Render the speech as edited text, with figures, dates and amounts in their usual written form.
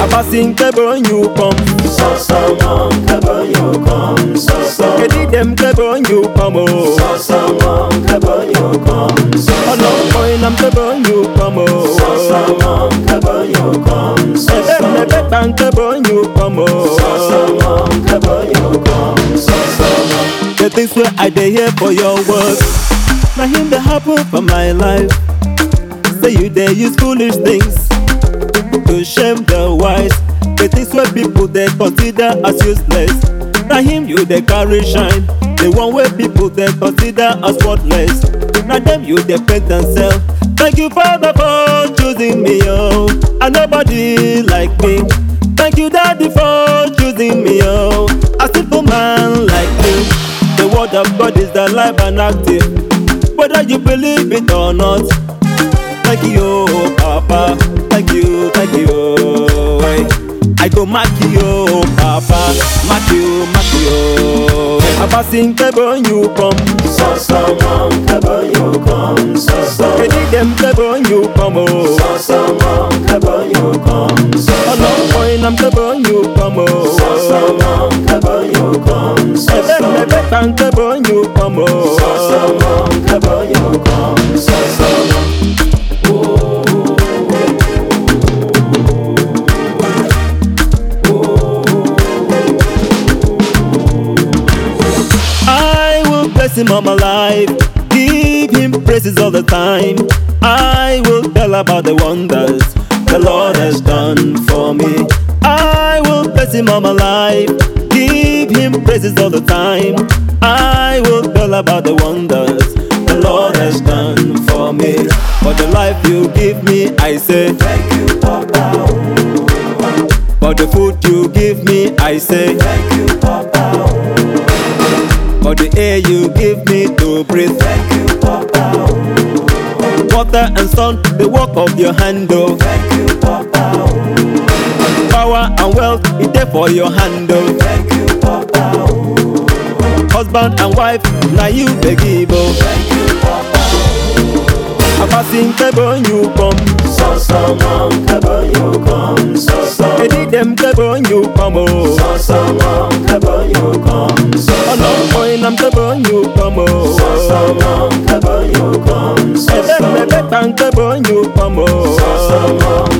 Passing kebo you come. Kebo you come. Kedi dem kebo you come. Kebo you come. No point I'm kebo you come. Kebo you come. Ebe bang kebo you come. Kebo you come. The things where I dey here for your work, now him dey happen for my life. Say you dey use foolish things to shame the wise. The things where people they consider as useless, now him you they carry shine. The one where people they consider as worthless, now them you they paint and sell. Thank you Father for choosing me, oh, and nobody like me. Thank you Daddy for choosing me, oh, a simple man like me. The word of God is alive and active, whether you believe it or not. Thank you, Papa. Thank you, thank you. I go mark you, Papa. Mark you. Papa sing kebo you come. Kebo you come. Kedi dem kebo you come. Kebo you come. No point I'm kebo you come. Kebo you come. Ebe bang kebo you come. Kebo you come. I will bless him all my life, give him praises all the time. I will tell about the wonders the Lord has done for me. I will bless him all my life, give him praises all the time. I will tell about the wonders the Lord has done for me. For the life you give me, I say Thank you, Papa. for the food you give me, I say Thank you, Papa. for the air you give me to breathe. Thank you, Papa. Water and sun, the work of your hand, oh. Thank you, Papa. Power and wealth, it there for your hand, oh. Thank you, Papa. Husband and wife, now you they give, oh. Thank you, Papa. Papa sing kebo you come. Kebo you come. Kedi dem kebo you come, oh. Kebo you come. No point I'm kebo you come, Kebo you come. Ebe bang kebo you come,